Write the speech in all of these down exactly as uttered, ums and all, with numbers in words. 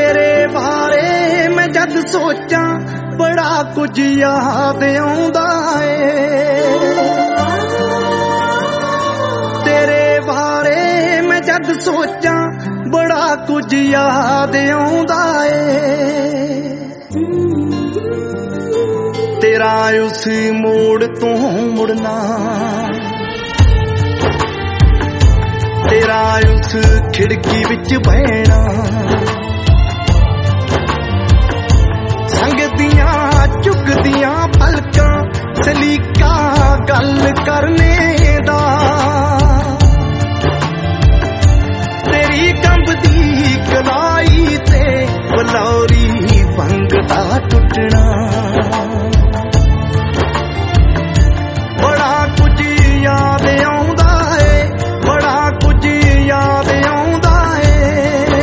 तेरे बारे मैं जद सोचा बड़ा कुछ याद आउंदा ए। तेरे बारे मैं जद सोचा बड़ा कुछ याद आउंदा ए। तेरा उस मोड़ तो मुड़ना, तेरा उस खिड़की विच बहना, संग दियां चुकदियां पलकां सलीका गल करने दा। तेरी कंबदी कलाई ते बलौरी पंगदा टुटना। बड़ा कुछ याद आउंदा ए, बड़ा कुछ याद आउंदा ए।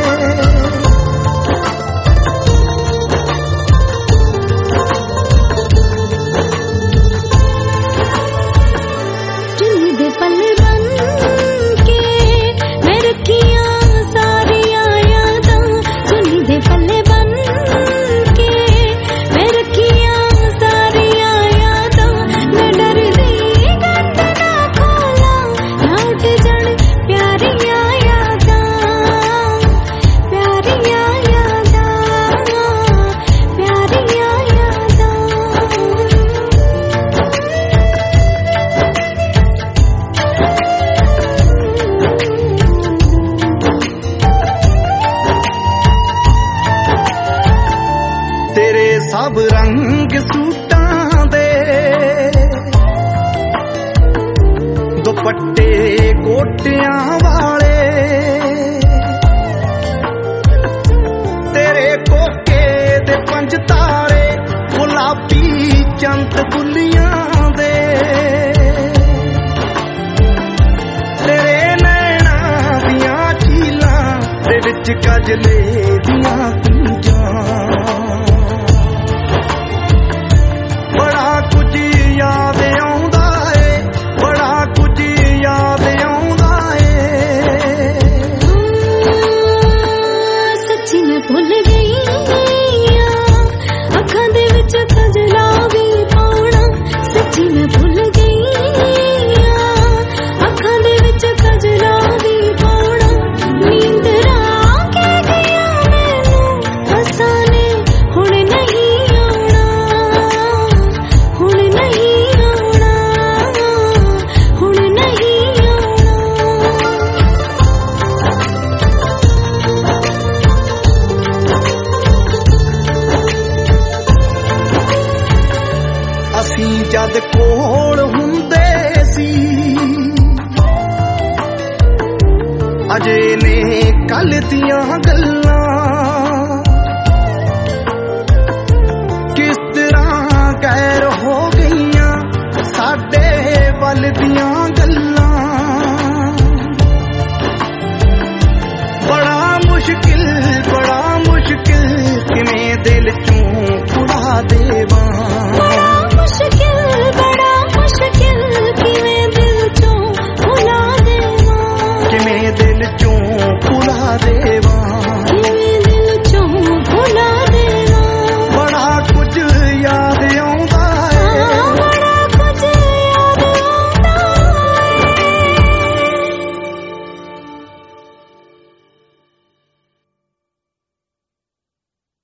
चुन्नी दे पल बन के मैं रखियां सारियां यादां। चुन्नी दे पल बन के मैं रखियां सारियां यादां। मैं डरदी गंद ना खोला ना उठ जान प्यारियां यादां, प्यारियां यादां, प्यारियां यादां। तेरे सब रंग सूटां दे दुपट्टे कोटियां वाले, तेरे कोके दे पंज तारे गुलाबी चंद बुलियां दे। तेरे नैना दियां झीलां दे विच गजले दियां कुंजां। बड़ा कुछ याद आउंदा ए, बड़ा कुछ याद आउंदा ए। सच्ची मैं भुल गई